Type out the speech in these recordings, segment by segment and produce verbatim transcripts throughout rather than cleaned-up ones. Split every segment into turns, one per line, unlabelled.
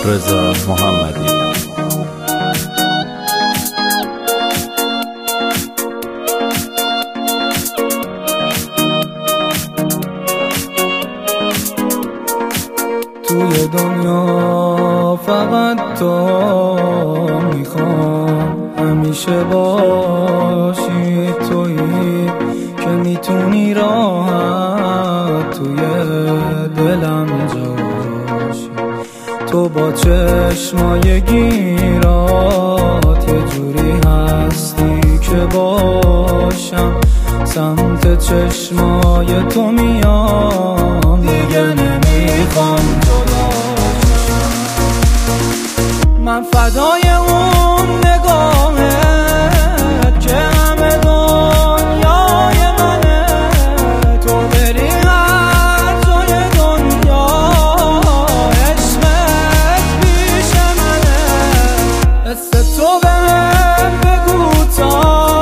رضا محمدی.
توی دنیا فقط تو میخوام، همیشه باشی تویی که میتونی راحت توی دلم جاشی. تو با چشمای گیرات یه جوری هستی که باشم سمت چشمای تو میام، دیگه نمیخوام جداشم. من فدای اون نگاهت که همه دنیای منه، تو بری هر جای دنیا عشقت پیش منه. حس تو بهم بگو تا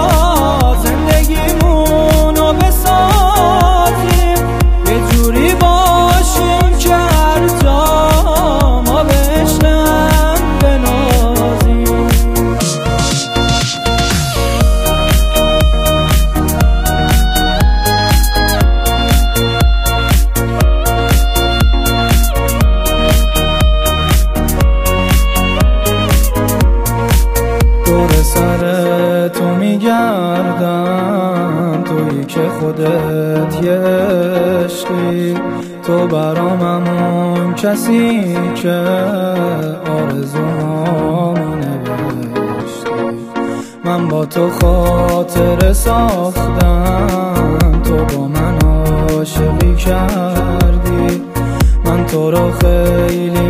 زندگیمونو بسازیم، یه جوری باشیم که هر جا ما به عشقم بنازیم. دور سر تو میگردم، تویی که خودت یه عشقی، تو برام همون کسی که آرزوهامو نوشتی. من با تو خاطره ساختم، تو با من عاشقی کردی. من تو رو خیلی